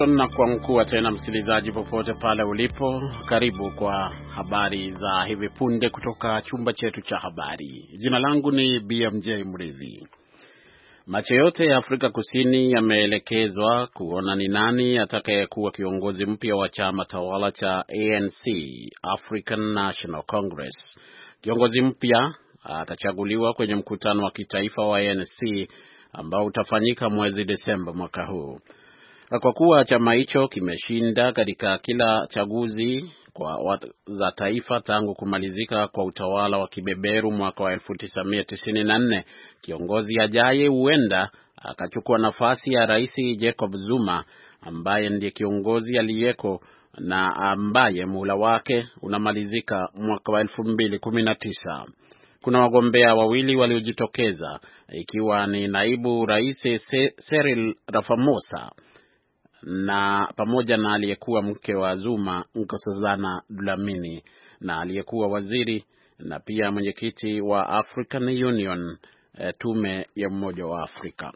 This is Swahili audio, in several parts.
Na kwa mkuu tena msikilizaji popote pale ulipo, karibu kwa habari za hivi punde kutoka chumba chetu cha habari. Jina langu ni BMJ Mridhi. Macho yote ya Afrika Kusini yameelekezwa kuona ni nani atakayekuwa kiongozi mpya wa chama tawala cha ANC, African National Congress. Kiongozi mpya atachaguliwa kwenye mkutano wa kitaifa wa ANC ambao utafanyika mwezi Desemba mwaka huu. Kwa kuwa chama hicho kimeshinda katika kila chaguzi za taifa tangu kumalizika kwa utawala wa kibeberu mwaka wa 1994, kiongozi ajaye huenda akachukua nafasi ya Rais Jacob Zuma ambaye ndiye kiongozi aliyeko na ambaye muhula wake unamalizika mwaka wa 2019. Kuna wagombea wawili waliojitokeza, ikiwa ni naibu Rais Cyril Ramaphosa na pamoja na aliyekuwa mke wa Zuma, Nkosazana Dlamini, na aliyekuwa waziri na pia mwenyekiti wa African Union, tume ya Umoja wa Afrika.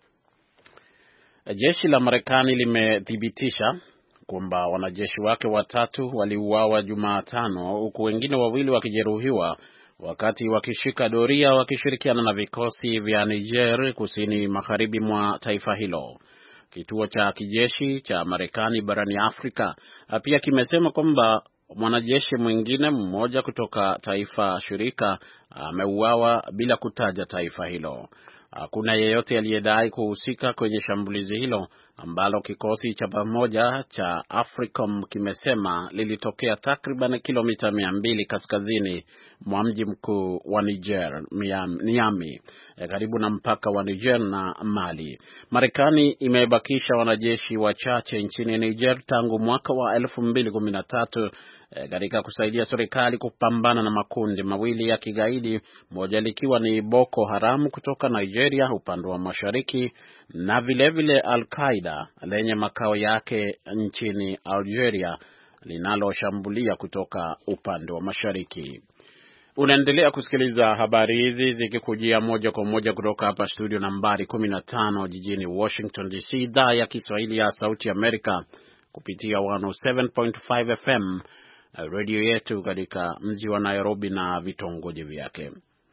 Jeshi la Marekani limethibitisha kwamba wanajeshi wake watatu waliuawa Jumatano, huku wengine wawili wakijeruhiwa wakati wakishika doria wakishirikiana na vikosi vya Niger kusini magharibi mwa taifa hilo. Kituo cha kijeshi cha Marekani barani Afrika pia kimesema kwamba mwanajeshi mwingine mmoja kutoka taifa shirika ameuawa bila kutaja taifa hilo. Hakuna yeyote aliyedai kuhusika kwenye shambulizi hilo ambalo kikosi cha pamoja cha AFRICOM kimesema lilitokea takriban kilomita 200 kaskazini mwa mji mkuu wa Niger, Niamey, karibu na mpaka wa Niger na Mali. Marekani imebakisha wanajeshi wachache nchini Niger tangu mwaka wa 2013 katika kusaidia serikali kupambana na makundi mawili ya kigaidi, moja likiwa ni Boko Haram kutoka Nigeria upande wa mashariki na vilevile Al-Qaeda lenye makao yake nchini Algeria linaloshambulia kutoka upande wa mashariki. Unaendelea kusikiliza habari hizi zikikujia moja kwa moja kutoka hapa studio nambari 15 jijini Washington DC, idhaa ya Kiswahili ya Sauti Amerika kupitia 107.5 FM radio yetu katika mji wa Nairobi na vitongoji vyake.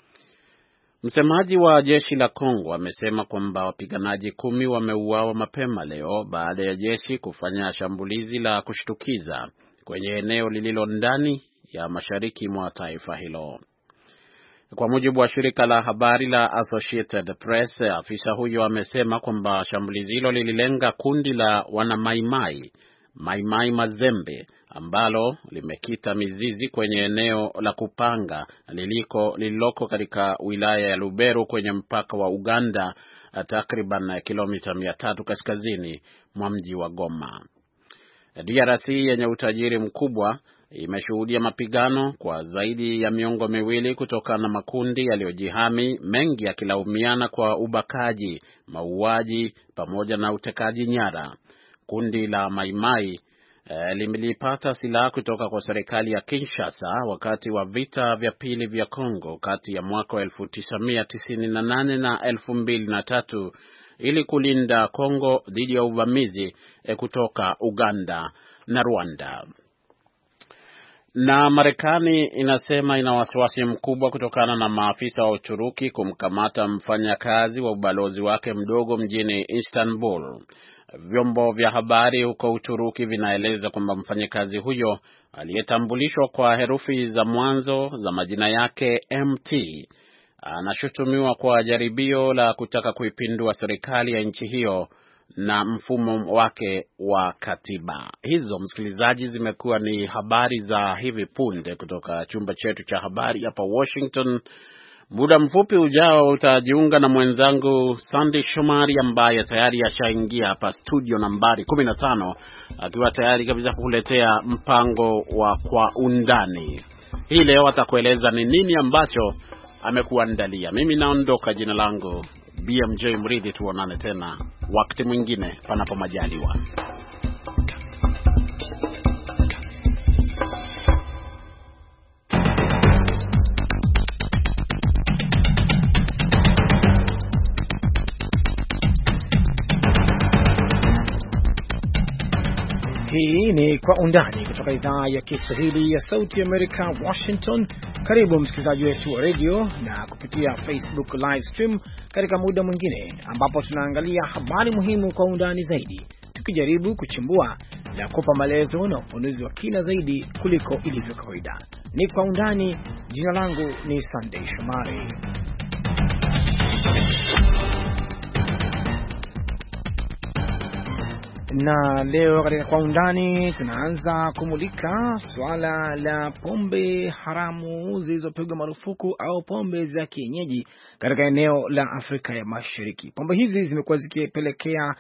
Msemaji wa jeshi la Kongo amesema kwamba wapiganaji 10 wameuawa mapema leo baada ya jeshi kufanya shambulizi la kushtukiza kwenye eneo lililo ndani ya mashariki mwa taifa hilo. Kwa mujibu wa shirika la habari la Associated Press, afisa huyo amesema kwamba shambulizi hilo lililenga kundi la wanamaimai Maimai Mazembe ambalo limekita mizizi kwenye eneo la Kupanga lililoko katika wilaya ya Lubero kwenye mpaka wa Uganda, takriban kilomita 300 kaskazini mwa mji wa Goma. DRC yenye utajiri mkubwa imeshuhudia mapigano kwa zaidi ya miongo miwili kutokana na makundi yaliyojihami, mengi yakilaumiana kwa ubakaji, mauaji pamoja na utekaji nyara. Kundi la Maimai limilipata silaha kutoka kwa serikali ya Kinshasa wakati wa vita vya pili vya Kongo kati ya mwaka 1998 na 2003 ili kulinda Kongo dhidi ya uvamizi kutoka Uganda na Rwanda. Na Marekani inasema ina wasiwasi mkubwa kutokana na maafisa wa Uturuki kumkamata mfanyakazi wa ubalozi wake mdogo mjini Istanbul. Vyombo vya habari huko Uturuki vinaeleza kwamba mfanyakazi huyo aliyetambulishwa kwa herufi za mwanzo za majina yake MT anashutumiwa kwa jaribio la kutaka kuipindua serikali ya nchi hiyo na mfumo wake wa katiba. Hizo, msikilizaji, zimekuwa ni habari za hivi punde kutoka chumba chetu cha habari hapa Washington. Muda mfupi ujao utajiunga na mwenzangu Sandy Shomari ambaye tayari ashaingia hapa studio nambari 15 akiwa tayari kabisa kukuletea mpango wa Kwa Undani. Hii leo atakueleza ni nini ambacho amekuandalia. Mimi naondoka, jina langu BMJ Mridhi. Tuonane tena wakati mwingine panapo majaliwa. Hii ni Kwa Undani kutoka idhaa ya Kiswahili ya Sauti ya Amerika, Washington. Karibu msikilizaji wetu wa radio na kupitia Facebook live stream katika muda mwingine ambapo tunaangalia habari muhimu kwa undani zaidi, tukijaribu kuchimbua na kupa maelezo na ufunuzi wa kina zaidi kuliko ilivyo kawaida. Ni Kwa Undani. Jina langu ni Sunday Shomari. Na leo katika Kwa Undani tunaanza kumulika swala la pombe haramu zilizopigwa marufuku au pombe za kienyeji katika eneo la Afrika ya Mashariki. Pombe hizi zimekuwa zikipelekea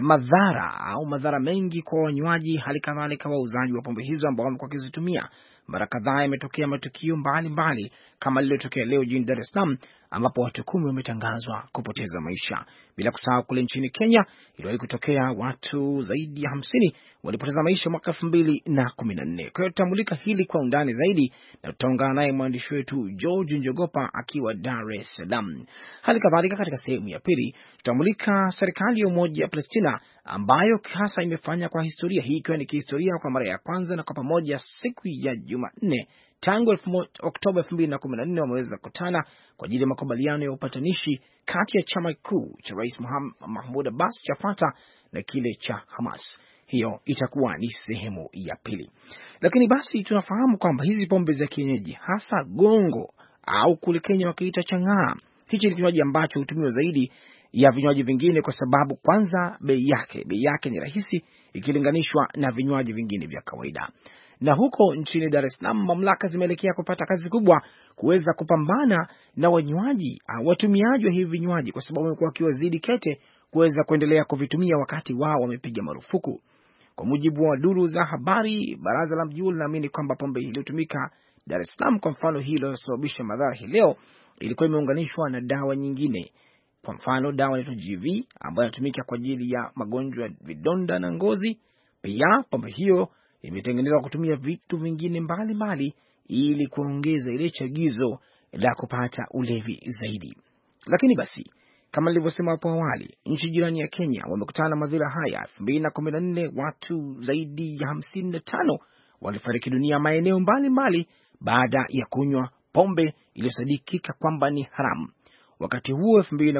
madhara mengi kwa wanywaji, hali kadhalika wauzaji wa pombe hizo ambao wamekuwa wakizitumia. Mara kadhaa yametokea matukio mbalimbali kama lililotokea leo jijini Dar es Salaam ambapo watu 10 wametangazwa kupoteza maisha. Bila kusahau kule nchini Kenya iliwahi kutokea watu zaidi ya 50 walipoteza maisha mwaka 2014. Kwa hiyo tutamulika hili kwa undani zaidi na tutaungana naye mwandishi wetu George Njogopa akiwa Dar es Salaam. Hali kadhalika katika sehemu ya pili tutamulika serikali ya Umoja wa Palestina ambayo hasa imefanya kwa historia, hii ikiwa ni kihistoria kwa mara ya kwanza na kwa pamoja siku ya Jumanne tangu Oktoba 2014 wameweza kukutana kwa ajili ya makubaliano ya upatanishi kati ya chama kikuu cha Rais Mahmoud Abbas cha Fatah na kile cha Hamas. Hiyo itakuwa ni sehemu ya pili. Lakini basi tunafahamu kwamba hizi pombe za kienyeji, hasa gongo au kule Kenya wakiita chang'aa, hichi ni kinywaji ambacho hutumiwa zaidi ya vinywaji vingine kwa sababu kwanza bei yake ni rahisi ikilinganishwa na vinywaji vingine vya kawaida. Na huko nchini Dar es Salaam mamlaka zimeelekea kupata kazi kubwa kuweza kupambana na wanywaji au watumiaji wa hivi vinywaji, kwa sababu wamekuwa wakiwazidi kete kuweza kuendelea kuvitumia wakati wao wamepiga marufuku. Kwa mujibu wa duru za habari, baraza la mji linaamini kwamba pombe iliyotumika Dar es Salaam, kwa mfano hii iliyosababisha madhara hii leo, ilikuwa imeunganishwa na dawa nyingine. Kwa mfano dawa inaitwa GV ambayo inatumika kwa ajili ya magonjwa ya vidonda na ngozi. Pia pombe hiyo imetengenezwa kutumia vitu vingine mbalimbali ili kuongeza ile chagizo la kupata ulevi zaidi. Lakini basi kama nilivyosema hapo awali, nchi jirani ya Kenya wamekutana na madhara haya. 2014 watu zaidi ya 55 walifariki dunia maeneo mbalimbali baada ya kunywa pombe iliyosadikika kwamba ni haramu. Wakati huo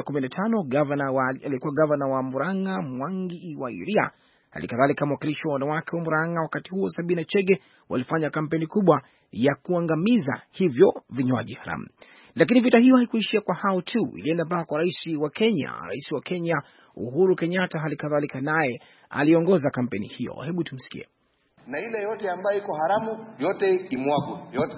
2015 alikuwa gavana wa Murang'a Mwangi wa Iria, halikadhalika mwakilishi wa wanawake wa Murang'a wakati huo Sabina Chege walifanya kampeni kubwa ya kuangamiza hivyo vinywaji haramu. Lakini vita hiyo haikuishia kwa hao tu, ilienda mpaka kwa rais wa Kenya Uhuru Kenyatta, halikadhalika naye aliongoza kampeni hiyo. Hebu tumsikie. Na ile yote ambayo iko haramu yote imwagwe yote,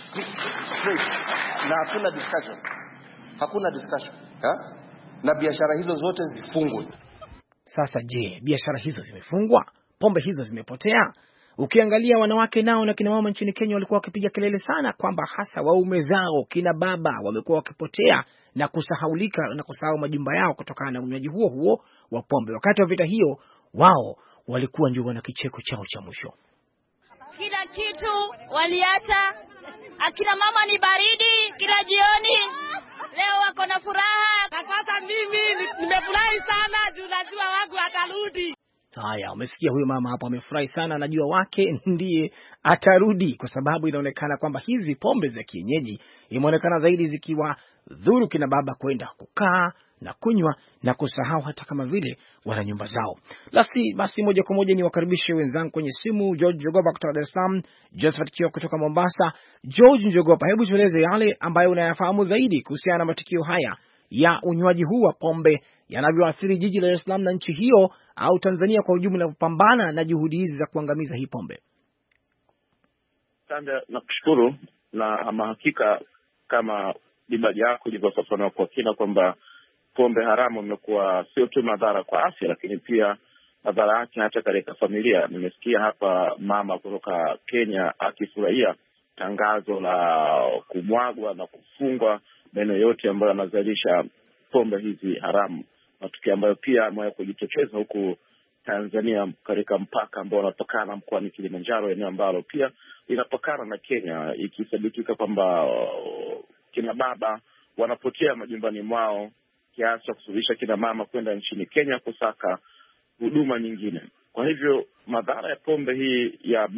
na hakuna discussion na biashara hizo zote zifungwe. Sasa je, biashara hizo zimefungwa? Pombe hizo zimepotea? Ukiangalia wanawake nao na kina mama nchini Kenya walikuwa wakipiga kelele sana kwamba hasa waume zao kina baba wamekuwa wakipotea na kusahaulika na kusahau majumba yao kutokana na unywaji huo wa pombe. Wakati wa vita hiyo wao walikuwa ndio wana kicheko chao cha mwisho. Kila kitu waliacha, akina mama ni baridi kila jioni. Leo wako na furaha. Na sasa mimi nimefurahi sana juu najua wangu atarudi. Haya, umesikia huyo mama hapo amefurahi sana, anajua wake ndiye atarudi, kwa sababu inaonekana kwamba hizi pombe za kienyeji imeonekana zaidi zikiwa dhuru kina baba kwenda kukaa na kunywa na kusahau hata kama vile wana nyumba zao. Basi moja kwa moja ni wakaribishe wenzangu kwenye simu, George Njogopa kutoka Dar es Salaam, Josephat Kioko kutoka Mombasa. George Njogopa, hebu tueleze yale ambayo unayafahamu zaidi kuhusiana na matukio haya ya unywaji huu wa pombe yanavyoathiri jiji la Dar es Salaam na nchi hiyo au Tanzania kwa ujumla kupambana na juhudi hizi za kuangamiza hii pombe. Asante na kushukuru, na ama hakika kama dibaji yako ilivyofafanua kwa kina kwamba pombe haramu imekuwa sio tu madhara kwa afya, lakini pia madhara yake hata katika familia. Nimesikia hapa mama kutoka Kenya akifurahia tangazo la kumwagwa na kufungwa maeneo yote ambayo yanazalisha pombe hizi haramu, matukio ambayo pia yamewahi kujitokeza huku Tanzania katika mpaka ambao unatokana mkoani Kilimanjaro, eneo ambalo pia linapakana na Kenya, ikisadikika kwamba kina baba wanapotea majumbani mwao kiasi cha kusuluhisha kina mama kwenda nchini Kenya kusaka huduma nyingine. Kwa hivyo madhara ya pombe hii ya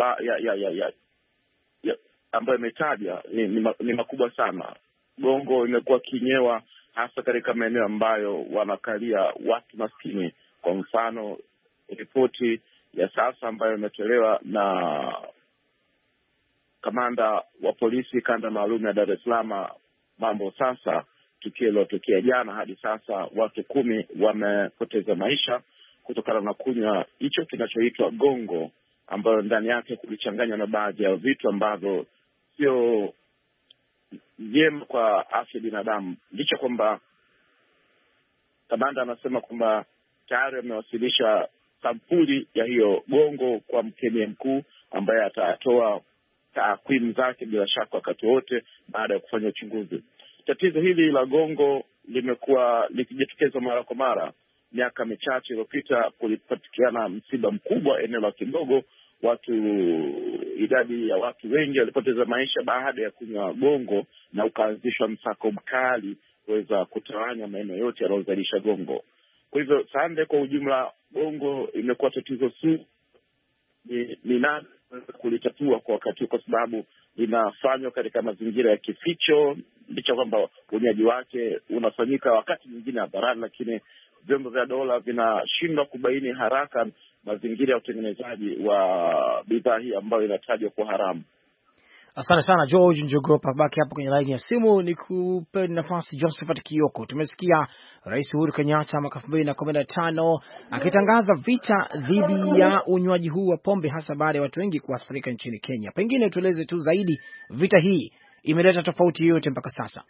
ambayo imetaja ni makubwa sana. Gongo imekuwa kinyewa hasa katika maeneo ambayo wanakalia watu maskini. Kwa mfano, ripoti ya sasa ambayo imetolewa na kamanda wa polisi kanda maalum ya Dar es Salaam, Mambo Sasa, tukio lilotokea jana, hadi sasa watu 10 wamepoteza maisha kutokana na kunywa hicho kinachoitwa gongo, ambayo ndani yake kulichanganywa na baadhi ya vitu ambavyo sio vyema kwa afya binadamu. Licha kwamba kamanda anasema kwamba tayari amewasilisha sampuli ya hiyo gongo kwa mkemia mkuu ambaye atatoa takwimu zake bila shaka wakati wote baada ya kufanya uchunguzi. Tatizo hili la gongo limekuwa likijitokeza mara kwa mara. Miaka michache iliyopita kulipatikana msiba mkubwa eneo la Kidogo. Idadi ya watu wengi walipoteza maisha baada ya kunywa gongo, na ukaanzishwa msako mkali kuweza kutawanya maeneo yote yanayozalisha gongo. Kwa hivyo Sande, kwa ujumla gongo imekuwa tatizo ni nani kulitatua kwa wakati, kwa sababu linafanywa katika mazingira ya kificho, licha kwamba unywaji wake unafanyika wakati mwingine hadharani, lakini vyombo vya dola vinashindwa kubaini haraka mazingira ya utengenezaji wa bidhaa hii ambayo inatajwa kwa haramu. Asante sana George Njogopa, baki hapo kwenye line ya simu. Nikupe nafasi Josephat Kioko. Tumesikia Rais Uhuru Kenyatta mwaka 2015 akitangaza vita dhidi ya unywaji huu wa pombe, hasa baada ya watu wengi kuathirika nchini Kenya. Pengine tueleze tu zaidi, vita hii imeleta tofauti yoyote mpaka sasa?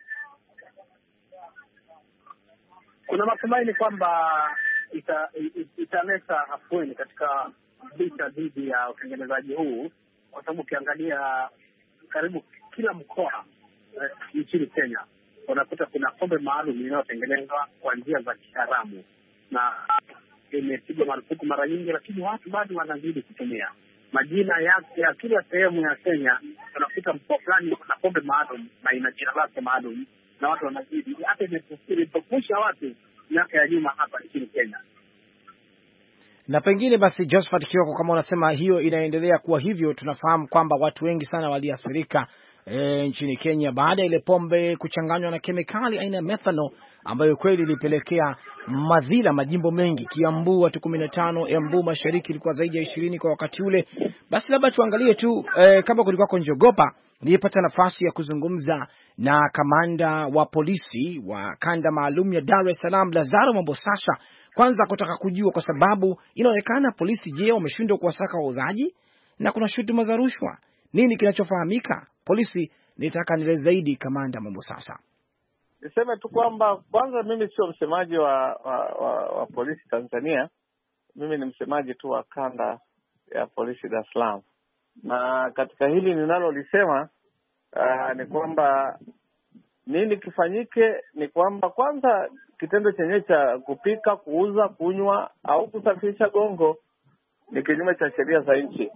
Kuna matumaini kwamba italeta afueni katika vita dhidi ya utengenezaji huu, kwa sababu ukiangalia karibu kila mkoa nchini Kenya unakuta kuna pombe maalum inayotengenezwa kwa njia za kiharamu, na imepigwa marufuku mara nyingi, lakini watu bado wanazidi kutumia. Majina ya kila sehemu ya Kenya unakuta mkoa fulani na pombe maalum na ina jina lake maalum, na watu wanazidi. Hata imepofusha watu miaka ya nyuma hapa nchini Kenya. Na pengine basi Josephat Kioko, kama unasema hiyo inaendelea kuwa hivyo, tunafahamu kwamba watu wengi sana waliathirika nchini Kenya baada ya ile pombe kuchanganywa na kemikali aina ya methanol, ambayo kweli ilipelekea madhila majimbo mengi. Kiambu watu 15, Embu Mashariki ilikuwa zaidi ya 20 kwa wakati ule. Basi labda tuangalie tu kama kulikuwa kwa Njogopa, nilipata nafasi ya kuzungumza na kamanda wa polisi wa kanda maalum ya Dar es Salaam, Lazaro Mambo Sasa, kwanza kutaka kujua, kwa sababu inaonekana polisi wameshindwa kuwasaka wauzaji na kuna shutuma za rushwa. Nini kinachofahamika? Polisi nitaka nieleze zaidi, kamanda Mambo Sasa. Niseme tu kwamba kwanza mimi sio msemaji wa polisi Tanzania. Mimi ni msemaji tu wa kanda ya polisi Dar es Salaam. Na katika hili ninalolisema ni kwamba nini kifanyike ni kwamba kwanza kitendo chenye cha kupika, kuuza, kunywa au kusafirisha gongo ni kinyume cha sheria za nchi.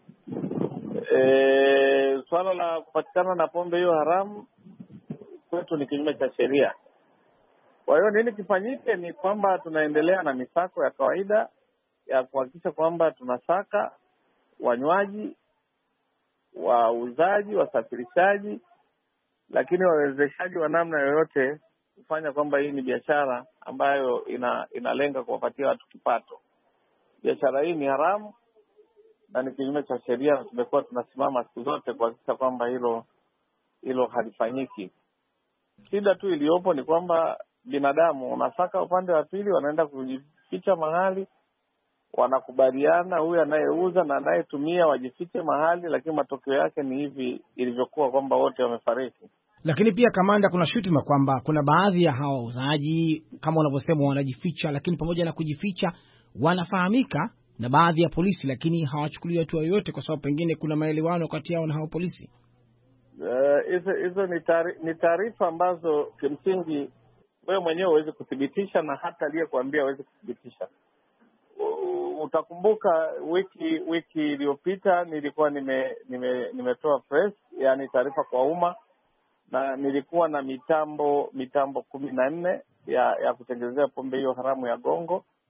Swala la kupatikana na pombe hiyo haramu kwetu ni kinyume cha sheria. Kwa hiyo nini kifanyike ni kwamba tunaendelea na misako ya kawaida ya kuhakikisha kwamba tunasaka wanywaji, wauzaji, wasafirishaji, lakini wawezeshaji wa namna yoyote kufanya kwamba hii ni biashara ambayo inalenga kuwapatia watu kipato. Biashara hii ni haramu na ni kinyume cha sheria, na tumekuwa tunasimama siku zote kuhakikisha kwamba hilo halifanyiki. Shida tu iliyopo ni kwamba binadamu unasaka upande wa pili, wanaenda kujificha mahali, wanakubaliana huyu anayeuza na anayetumia wajifiche mahali, lakini matokeo yake ni hivi ilivyokuwa, kwamba wote wamefariki. Lakini pia kamanda, kuna shutuma kwamba kuna baadhi ya hawa wauzaji kama unavyosema wanajificha, lakini pamoja na kujificha wanafahamika na baadhi ya polisi, lakini hawachukuliwi hatua yoyote kwa sababu pengine kuna maelewano kati yao na hao polisi. Hizo ni taarifa ambazo kimsingi wewe mwenyewe huwezi kuthibitisha na hata aliyekuambia huwezi kuthibitisha. Utakumbuka wiki iliyopita nilikuwa nimetoa press, yani taarifa kwa umma, na nilikuwa na mitambo 14 ya kutengenezea pombe hiyo haramu ya gongo,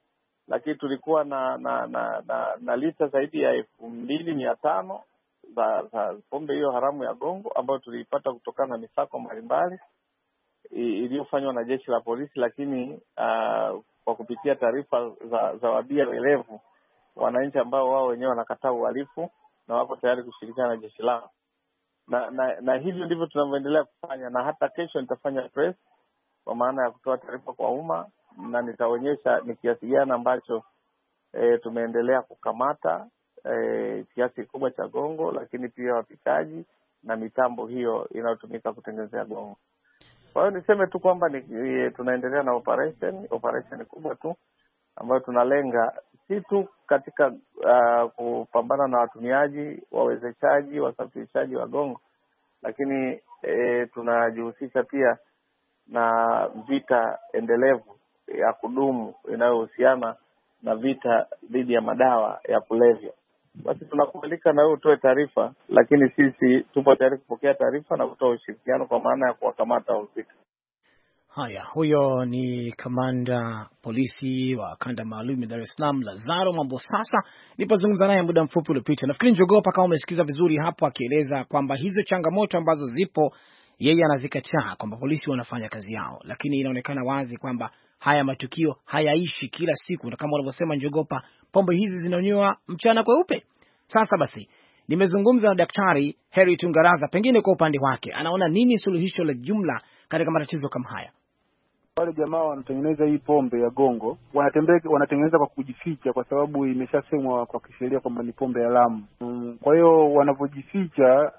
lakini tulikuwa na lita zaidi ya 2,500 za pombe hiyo haramu ya gongo ambayo tuliipata kutokana na misako mbalimbali iliyofanywa na jeshi la polisi, lakini kwa kupitia taarifa za wabia welevu, wananchi ambao wao wenyewe wanakataa uhalifu na wako tayari kushirikiana na jeshi lao. Na hivyo ndivyo tunavyoendelea kufanya, na hata kesho nitafanya press kwa maana ya kutoa taarifa kwa umma, na nitaonyesha ni kiasi gani ambacho tumeendelea kukamata kiasi kikubwa cha gongo, lakini pia wapikaji na mitambo hiyo inayotumika kutengenezea gongo. Kwa hiyo niseme tu kwamba tunaendelea na operation kubwa tu ambayo tunalenga si tu katika kupambana na watumiaji, wawezeshaji, wasafirishaji wa gongo, lakini tunajihusisha pia na vita endelevu ya kudumu inayohusiana na vita dhidi ya madawa ya kulevya. Basi tunakualika na wewe utoe taarifa, lakini sisi tupo tayari kupokea taarifa na kutoa ushirikiano kwa maana ya kuwakamata wahusika. Haya, huyo ni kamanda polisi wa kanda maalum ya Dar es Salaam Lazaro Mambosasa, nilipozungumza naye muda mfupi uliopita. Nafikiri Njogopa kama umesikiza vizuri hapo akieleza kwamba hizo changamoto ambazo zipo yeye anazikataa, kwamba polisi wanafanya kazi yao, lakini inaonekana wazi kwamba haya matukio hayaishi kila siku, na kama wanavyosema Njogopa, pombe hizi zinanywa mchana kweupe. Sasa basi nimezungumza na Daktari Heri Tungaraza, pengine kwa upande wake anaona nini suluhisho la jumla katika matatizo kama haya. Wale jamaa wanatengeneza hii pombe ya gongo, wanatengeneza kwa kujificha, kwa sababu imeshasemwa kwa kisheria kwamba ni pombe ya haramu. Kwa hiyo wanapojificha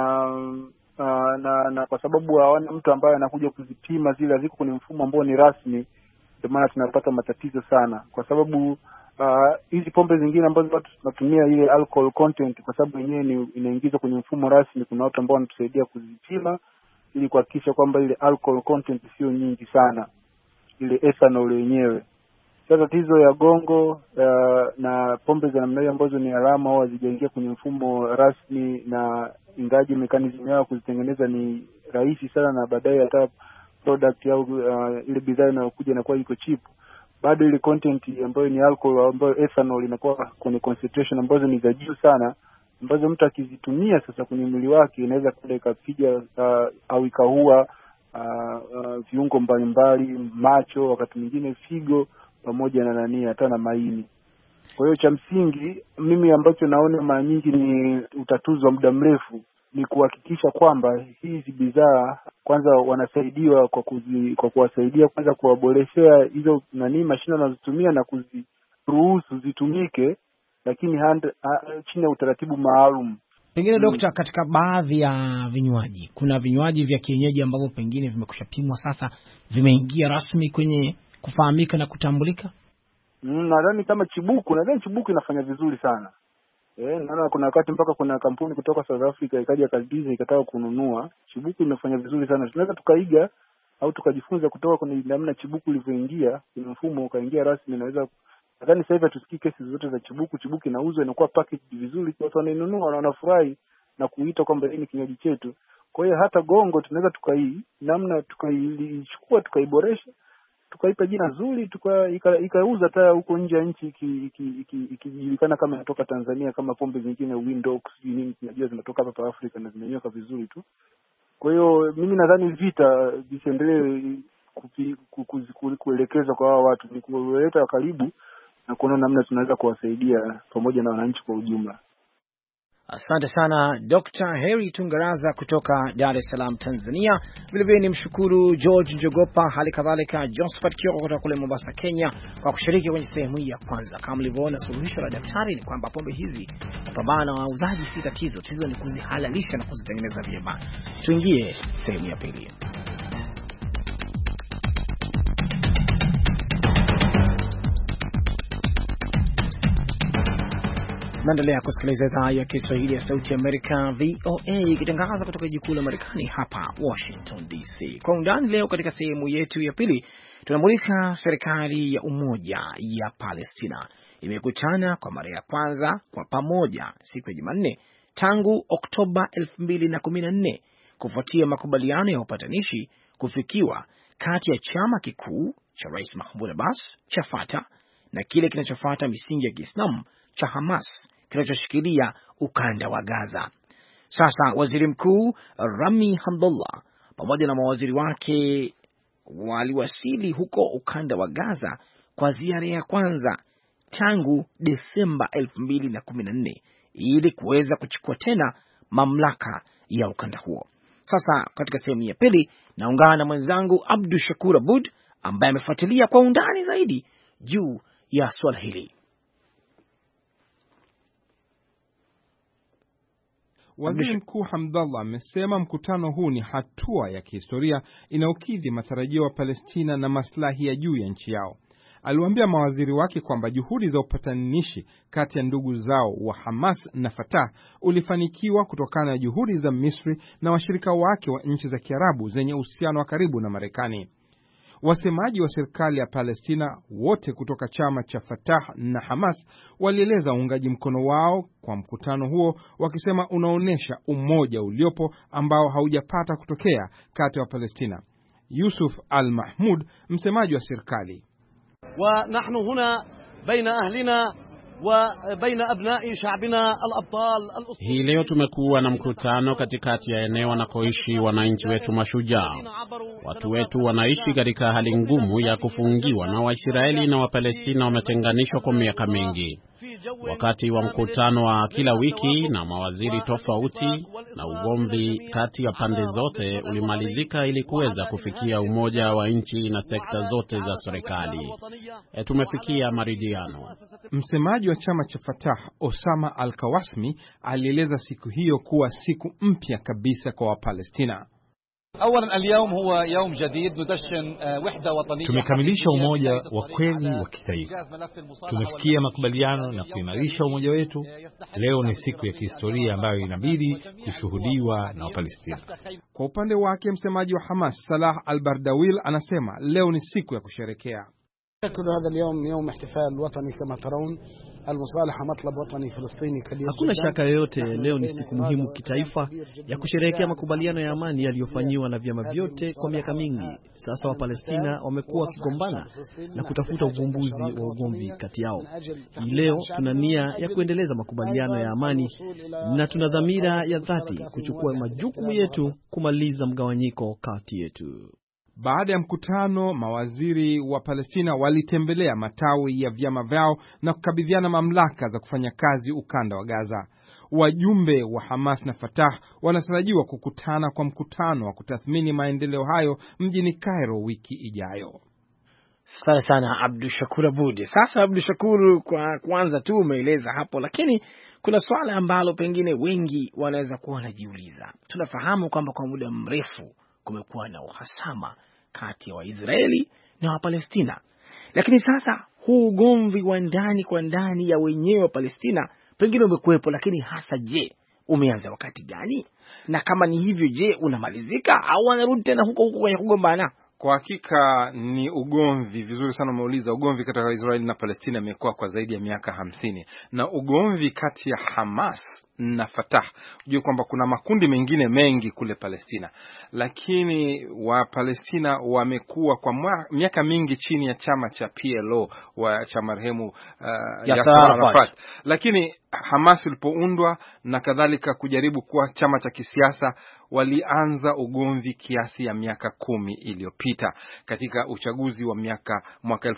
na kwa sababu hawana mtu ambaye anakuja kuzipima, zile ziko kwenye mfumo ambao ni rasmi, ndio maana tunapata matatizo sana, kwa sababu hizi pombe zingine ambazo watu tunatumia ile alcohol content, kwa sababu yenyewe inaingizwa kwenye mfumo rasmi, kuna watu ambao wanatusaidia kuzipima ili kuhakikisha kwamba ile alcohol content sio nyingi sana, ile ethanol yenyewe. Sasa tatizo ya gongo na pombe za namna hiyo ambazo ni alama au hazijaingia kwenye mfumo rasmi, na ingaji mechanism yao kuzitengeneza ni rahisi sana, na baadaye hata product au ile bidhaa inayokuja inakuwa iko cheap, bado ile content ambayo ni alcohol ambayo ethanol inakuwa kwenye concentration ambazo ni za juu sana, ambazo mtu akizitumia sasa kwenye mwili wake inaweza kwenda ikapiga au ikaua viungo mbalimbali, macho, wakati mwingine figo, pamoja na hata na maini. Kwa hiyo cha msingi mimi ambacho naona mara nyingi ni utatuzi wa muda mrefu ni kuhakikisha kwamba hizi bidhaa kwanza wanasaidiwa kwa kuwasaidia kwanza kuwaboreshea hizo mashine wanazotumia na kuziruhusu zitumike, lakini chini ya utaratibu maalum. Pengine Dokta, katika baadhi ya vinywaji, kuna vinywaji vya kienyeji ambavyo pengine vimekushapimwa sasa vimeingia rasmi kwenye kufahamika na kutambulika. Nadhani kama Chibuku, Chibuku inafanya vizuri sana. Naona kuna wakati mpaka kuna kampuni kutoka South Africa ikaja kabisa ikataka kununua. Chibuku imefanya vizuri sana. Tunaweza tukaiga au tukajifunza kutoka kwenye namna Chibuku ilivyoingia kwenye mfumo ukaingia rasmi. Nadhani sasa hivi tusikie kesi zote za Chibuku. Chibuku inauzwa, inakuwa package vizuri, watu wanainunua na wanafurahi na kuita kwamba hii ni kinywaji chetu. Kwa hiyo hata gongo tunaweza tukaichukua tukaiboresha, tukaipa jina zuri, ikauza hata huko nje ya nchi ikijulikana kama inatoka Tanzania, kama pombe zingine Windox nini tunajua zinatoka hapa Afrika na zinanyoka vizuri tu. Kwa hiyo mimi nadhani vita visiendelee kuelekezwa kwa hao watu, ni kuwaleta karibu na kuona namna tunaweza kuwasaidia pamoja na wananchi kwa ujumla. Asante sana Dr. Heri Tungaraza kutoka Dar es Salaam, Tanzania. Vilevile ni mshukuru George Njogopa, hali kadhalika Josephat Kioko kutoka kule Mombasa, Kenya, kwa kushiriki kwenye sehemu hii ya kwanza. Kama mlivyoona, suluhisho la daktari ni kwamba pombe hizi kupambana na wauzaji si tatizo, tatizo ni kuzihalalisha na kuzitengeneza vyema. Tuingie sehemu ya pili. Naendelea kusikiliza idhaa ya Kiswahili ya Sauti ya Amerika, VOA, ikitangaza kutoka jiji kuu la Marekani hapa Washington DC. Kwa undani leo katika sehemu yetu ya pili tunamulika serikali ya umoja ya Palestina imekutana kwa mara ya kwanza kwa pamoja siku ya Jumanne tangu Oktoba 2014 kufuatia makubaliano ya upatanishi kufikiwa kati ya chama kikuu cha Rais Mahmoud Abbas cha Fatah na kile kinachofuata misingi ya Kiislamu cha Hamas kinachoshikilia ukanda wa Gaza. Sasa Waziri Mkuu Rami Hamdullah pamoja na mawaziri wake waliwasili huko ukanda wa Gaza kwa ziara ya kwanza tangu Desemba 2014 ili kuweza kuchukua tena mamlaka ya ukanda huo. Sasa katika sehemu ya pili naungana na mwenzangu Abdu Shakur Abud ambaye amefuatilia kwa undani zaidi juu ya swala hili. Waziri Mkuu Hamdallah amesema mkutano huu ni hatua ya kihistoria inayokidhi matarajio ya Palestina na maslahi ya juu ya nchi yao. Aliwaambia mawaziri wake kwamba juhudi za upatanishi kati ya ndugu zao wa Hamas na Fatah ulifanikiwa kutokana na juhudi za Misri na washirika wake wa nchi za Kiarabu zenye uhusiano wa karibu na Marekani. Wasemaji wa serikali ya Palestina wote kutoka chama cha Fatah na Hamas walieleza uungaji mkono wao kwa mkutano huo, wakisema unaonesha umoja uliopo ambao haujapata kutokea kati ya Palestina. Yusuf Al-Mahmoud, msemaji wa serikali: ونحن هنا بين أهلنا وبين أبناء شعبنا الأبطال. Hii leo tumekuwa na mkutano katikati ya eneo wanakoishi wananchi wetu mashujaa. Watu wetu wanaishi katika hali ngumu ya kufungiwa na Waisraeli na Wapalestina wametenganishwa kwa miaka mingi. Wakati wa mkutano wa kila wiki na mawaziri tofauti na ugomvi kati ya pande zote ulimalizika ili kuweza kufikia umoja wa nchi na sekta zote za serikali. Tumefikia maridhiano. Msemaji wa chama cha Fatah Osama Al-Kawasmi alieleza siku hiyo kuwa siku mpya kabisa kwa Wapalestina. Tumekamilisha umoja wa kweli wa kitaifa. Tumefikia makubaliano na kuimarisha umoja wetu. Leo ni siku ya kihistoria ambayo inabidi kushuhudiwa na Wapalestina. Kwa upande wake msemaji wa Hamas Salah Al-Bardawil anasema leo ni siku ya kusherekea. Hakuna shaka yoyote, leo ni siku muhimu kitaifa ya kusherehekea makubaliano ya amani yaliyofanyiwa na vyama vyote kwa miaka mingi. Sasa Wapalestina wamekuwa wakigombana na kutafuta uvumbuzi wa ugomvi kati yao. Hii leo tuna nia ya kuendeleza makubaliano ya amani na tuna dhamira ya dhati kuchukua majukumu yetu kumaliza mgawanyiko kati yetu. Baada ya mkutano, mawaziri wa Palestina walitembelea matawi ya vyama vyao na kukabidhiana mamlaka za kufanya kazi ukanda wa Gaza. Wajumbe wa Hamas na Fatah wanatarajiwa kukutana kwa mkutano wa kutathmini maendeleo hayo mjini Cairo wiki ijayo. Asante sana Abdu Shakur Abud. Sasa Abdu Shakur, kwa kwanza tu umeeleza hapo, lakini kuna swala ambalo pengine wengi wanaweza kuwa wanajiuliza. Tunafahamu kwamba kwa muda mrefu kumekuwa na uhasama kati ya Waisraeli na Wapalestina. Lakini sasa huu ugomvi wa ndani kwa ndani ya wenyewe wa Palestina pengine umekuwepo, lakini hasa je, umeanza wakati gani? Na kama ni hivyo, je, unamalizika au wanarudi tena huko kwenye kugombana? Kwa hakika ni ugomvi, vizuri sana umeuliza. Ugomvi kati ya Israeli na Palestina umekuwa kwa zaidi ya miaka 50. Na ugomvi kati ya Hamas na Fatah, unajua kwamba kuna makundi mengine mengi kule Palestina, lakini wa Palestina wamekuwa kwa miaka mingi chini ya chama cha PLO cha marehemu Yasser Arafat. Lakini Hamas ilipoundwa na kadhalika kujaribu kuwa chama cha kisiasa, walianza ugomvi kiasi ya miaka 10 iliyopita katika uchaguzi wa mwaka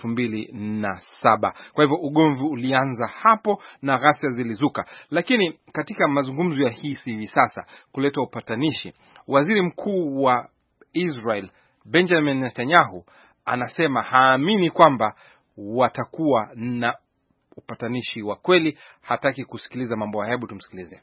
2007. Kwa hivyo ugomvi ulianza hapo na ghasia zilizuka. Lakini katika mazungumzo ya hivi sasa kuleta upatanishi, waziri mkuu wa Israel Benjamin Netanyahu anasema haamini kwamba watakuwa na upatanishi wa kweli. Hataki kusikiliza mambo haya. Hebu tumsikilize.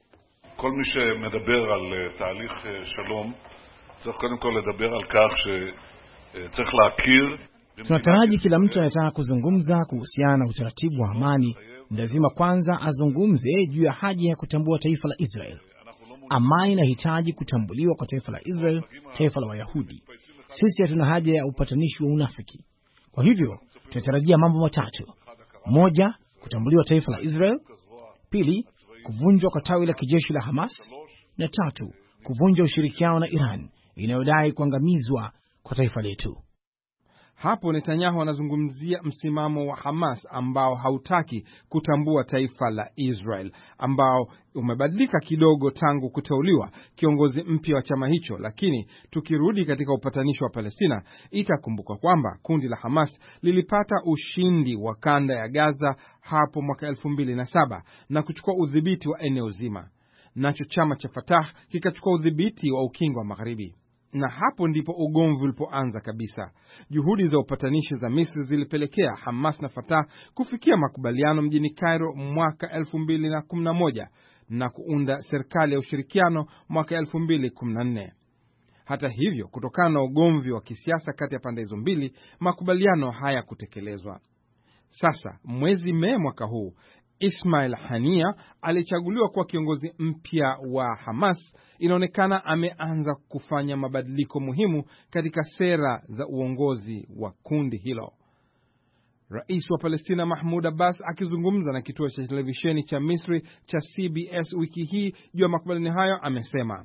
כל מי שמדבר על תהליך שלום צריך קודם כל לדבר על כך שצריך להכיר. Tunataraji kila mtu anataka kuzungumza kuhusiana na utaratibu wa amani, lazima kwanza azungumze juu ya haja ya kutambua taifa la Israel. Amani inahitaji kutambuliwa kwa taifa la Israel, taifa la Wayahudi. Sisi hatuna haja ya upatanishi wa unafiki. Kwa hivyo tunatarajia mambo matatu: moja, kutambuliwa taifa la Israel; pili, kuvunjwa kwa tawi la kijeshi la Hamas; na tatu, kuvunja ushirikiano na Iran inayodai kuangamizwa kwa taifa letu. Hapo Netanyahu anazungumzia msimamo wa Hamas ambao hautaki kutambua taifa la Israel, ambao umebadilika kidogo tangu kuteuliwa kiongozi mpya wa chama hicho. Lakini tukirudi katika upatanisho wa Palestina, itakumbuka kwamba kundi la Hamas lilipata ushindi wa kanda ya Gaza hapo mwaka 2007 na kuchukua udhibiti wa eneo zima. Nacho chama cha Fatah kikachukua udhibiti wa ukingo wa Magharibi. Na hapo ndipo ugomvi ulipoanza kabisa. Juhudi za upatanishi za Misri zilipelekea Hamas na Fatah kufikia makubaliano mjini Cairo mwaka 2011 na kuunda serikali ya ushirikiano mwaka 2014. Hata hivyo, kutokana na ugomvi wa kisiasa kati ya pande hizo mbili, makubaliano haya kutekelezwa. Sasa mwezi Mei mwaka huu, Ismail Hania alichaguliwa kuwa kiongozi mpya wa Hamas. Inaonekana ameanza kufanya mabadiliko muhimu katika sera za uongozi wa kundi hilo. Rais wa Palestina Mahmoud Abbas akizungumza na kituo cha televisheni cha Misri cha CBS wiki hii juu ya makubaliano hayo amesema,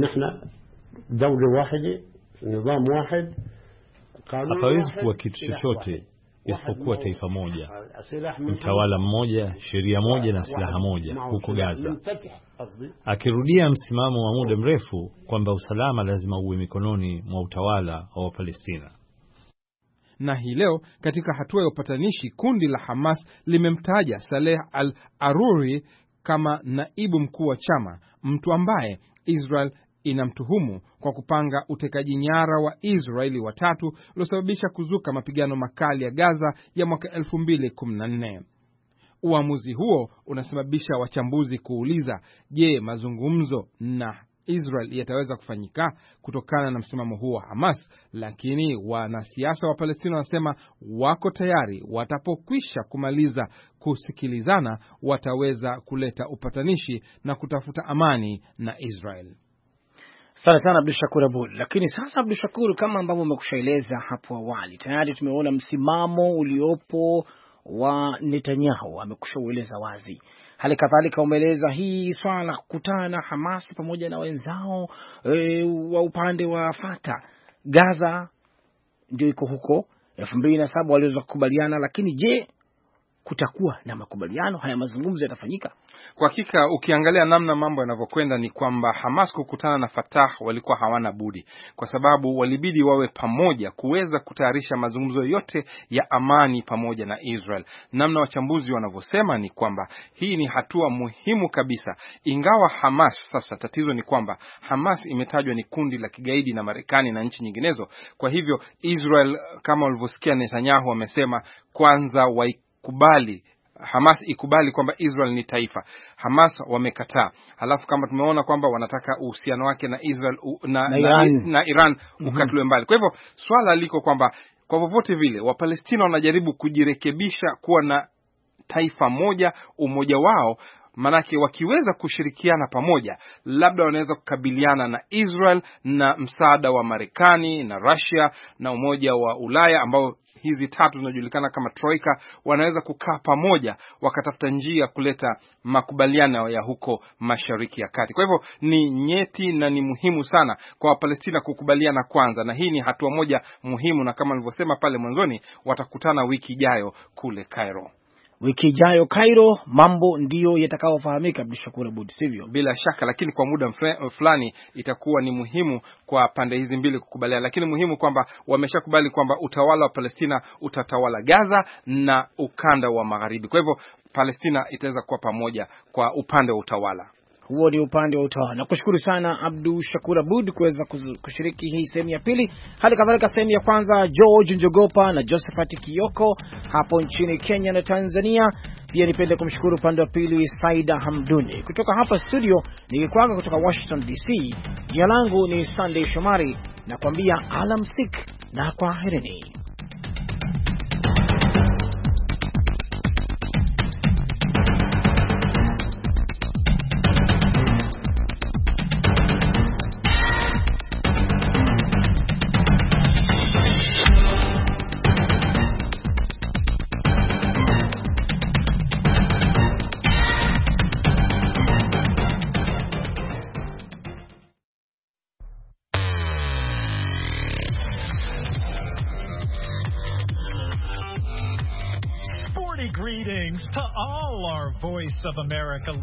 hapawezi kuwa kitu chochote isipokuwa taifa moja, mtawala mmoja, sheria moja na silaha moja huko Gaza, akirudia msimamo wa muda mrefu kwamba usalama lazima uwe mikononi mwa utawala wa Palestina. Na hii leo katika hatua ya upatanishi, kundi la Hamas limemtaja Saleh al-Aruri kama naibu mkuu wa chama, mtu ambaye Israel inamtuhumu kwa kupanga utekaji nyara wa Israeli watatu uliosababisha kuzuka mapigano makali ya Gaza ya mwaka 2014. Uamuzi huo unasababisha wachambuzi kuuliza, je, mazungumzo na Israel yataweza kufanyika kutokana na msimamo huo wa Hamas? Lakini wanasiasa wa Palestina wanasema wako tayari, watapokwisha kumaliza kusikilizana wataweza kuleta upatanishi na kutafuta amani na Israel. Sana sana Abdul Shakur Abud. Lakini sasa Abdul Shakur, kama ambavyo umekushaeleza hapo awali, tayari tumeona msimamo uliopo wa Netanyahu, amekushaueleza wazi. Hali kadhalika umeeleza hii swala la kukutana na Hamas pamoja na wenzao wa upande wa Fatah. Gaza ndio iko huko 2007 waliweza kukubaliana, lakini je, kutakuwa na makubaliano? Haya mazungumzo yatafanyika? Kwa hakika ukiangalia namna mambo yanavyokwenda ni kwamba Hamas kukutana na Fatah walikuwa hawana budi, kwa sababu walibidi wawe pamoja kuweza kutayarisha mazungumzo yote ya amani pamoja na Israel. Namna wachambuzi wanavyosema ni kwamba hii ni hatua muhimu kabisa, ingawa Hamas, sasa tatizo ni kwamba Hamas imetajwa ni kundi la kigaidi na Marekani na nchi nyinginezo. Kwa hivyo Israel, kama walivyosikia Netanyahu amesema, kwanza kubali Hamas ikubali kwamba Israel ni taifa. Hamas wamekataa. Halafu kama tumeona kwamba wanataka uhusiano wake na Israel na Iran ukatulwe mbali. Kwa hivyo swala liko kwamba kwa vovote vile Wapalestina wanajaribu kujirekebisha kuwa na taifa moja, umoja wao. Manake wakiweza kushirikiana pamoja, labda wanaweza kukabiliana na Israel na msaada wa Marekani na Russia na Umoja wa Ulaya, ambao hizi tatu zinajulikana kama Troika, wanaweza kukaa pamoja wakatafuta njia kuleta makubaliano ya huko Mashariki ya Kati. Kwa hivyo ni nyeti na ni muhimu sana kwa Wapalestina kukubaliana kwanza, na hii ni hatua moja muhimu, na kama nilivyosema pale mwanzoni, watakutana wiki ijayo kule Cairo. Wiki ijayo Cairo, mambo ndiyo yatakayofahamika Abdul Shakur Abud, sivyo? Bila shaka, lakini kwa muda fulani itakuwa ni muhimu kwa pande hizi mbili kukubaliana, lakini muhimu kwamba wameshakubali kwamba utawala wa Palestina utatawala Gaza na ukanda wa Magharibi. Kwa hivyo Palestina itaweza kuwa pamoja kwa upande wa utawala. Huo ni upande wa utawala. Nakushukuru sana Abdul Shakur Abud kuweza kushiriki hii sehemu ya pili. Hali kadhalika sehemu ya kwanza George Njogopa na Josephat Kiyoko hapo nchini Kenya na Tanzania. Pia nipende kumshukuru upande wa pili Saida Hamduni. Kutoka hapa studio nikikwaga kutoka Washington DC. Jina langu ni Sunday Shomari, nakwambia alamsik na kwaherini. all our Voice of America